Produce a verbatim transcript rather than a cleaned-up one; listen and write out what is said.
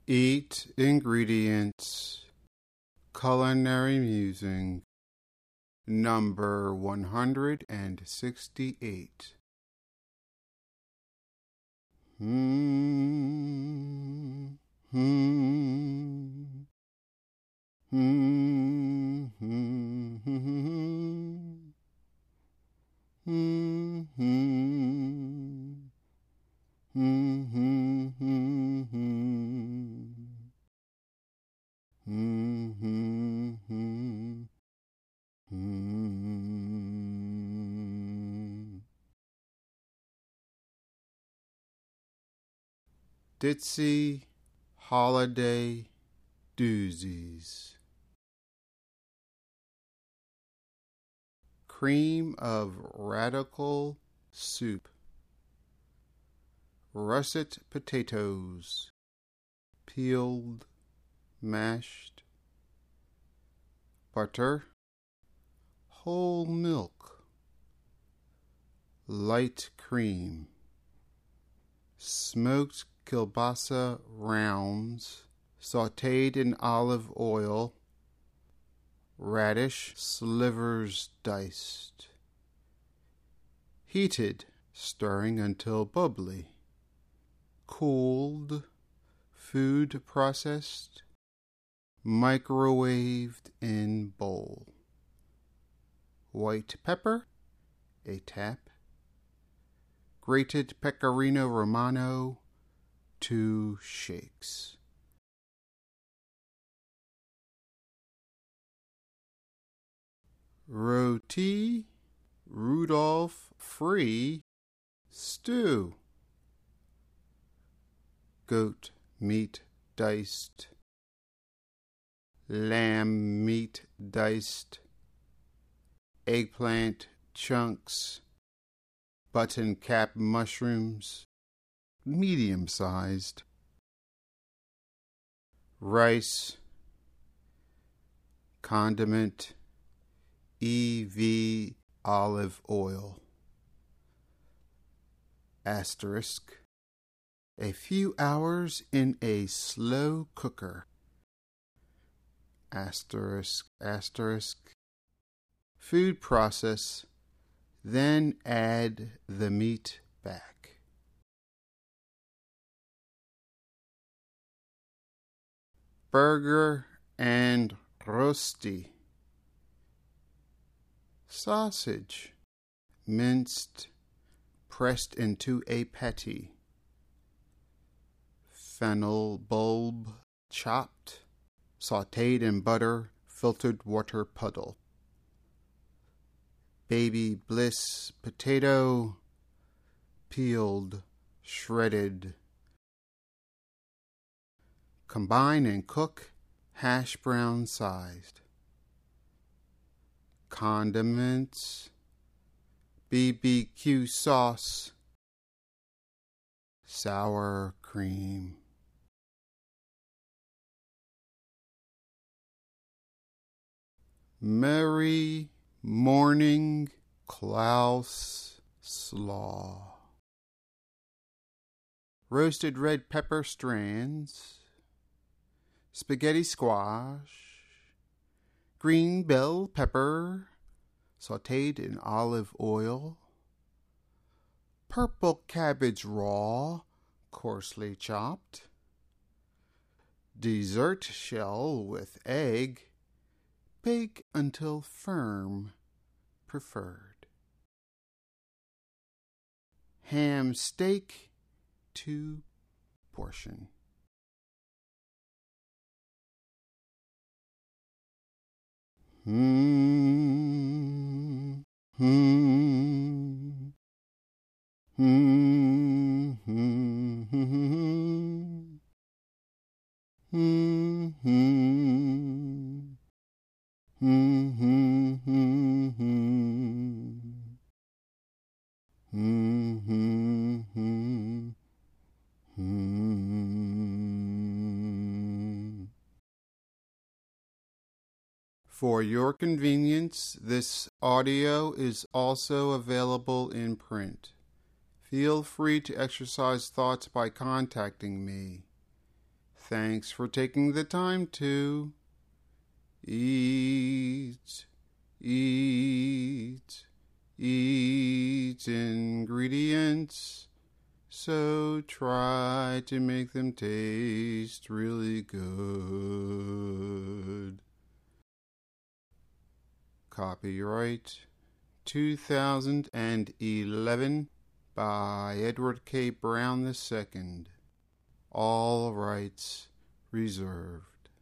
Eat ingredients. Culinary musing. Number one hundred sixty-eight. Hmm. Hmm. Hmm. Hmm. Hmm. Hmm. Hmm. Ditzy holiday doozies. Cream of radical soup. Russet potatoes. Peeled, mashed. Butter. Whole milk. Light cream. Smoked kielbasa rounds, sautéed in olive oil. Radish slivers diced. Heated, stirring until bubbly. Cooled, food processed. Microwaved in bowl. White pepper, a tap. Grated pecorino romano, two shakes. Roti Rudolph free stew. Goat meat diced. Lamb meat diced. Eggplant chunks. Button cap mushrooms, medium-sized. Rice. Condiment. E V olive oil. Asterisk. A few hours in a slow cooker. Asterisk, asterisk. Food process. Then add the meat back. Burger and rosti. Sausage, minced, pressed into a patty. Fennel bulb, chopped, sautéed in butter, filtered water puddle. Baby bliss potato, peeled, shredded. Combine and cook, hash brown sized. Condiments, B B Q sauce, sour cream. Merry morning, Klaus slaw. Roasted red pepper strands. Spaghetti squash. Green bell pepper, sautéed in olive oil. Purple cabbage raw, coarsely chopped. Dessert shell with egg. Bake until firm, preferred. Ham steak, two portion. Hmm. Hmm. Hmm. Hmm. Hmm. Hmm. Hmm. Hmm. Hmm. For your convenience, this audio is also available in print. Feel free to exercise thoughts by contacting me. Thanks for taking the time to eat, eat, eat ingredients. So try to make them taste really good. Copyright two thousand eleven by Edward K. Brown the Second. All rights reserved.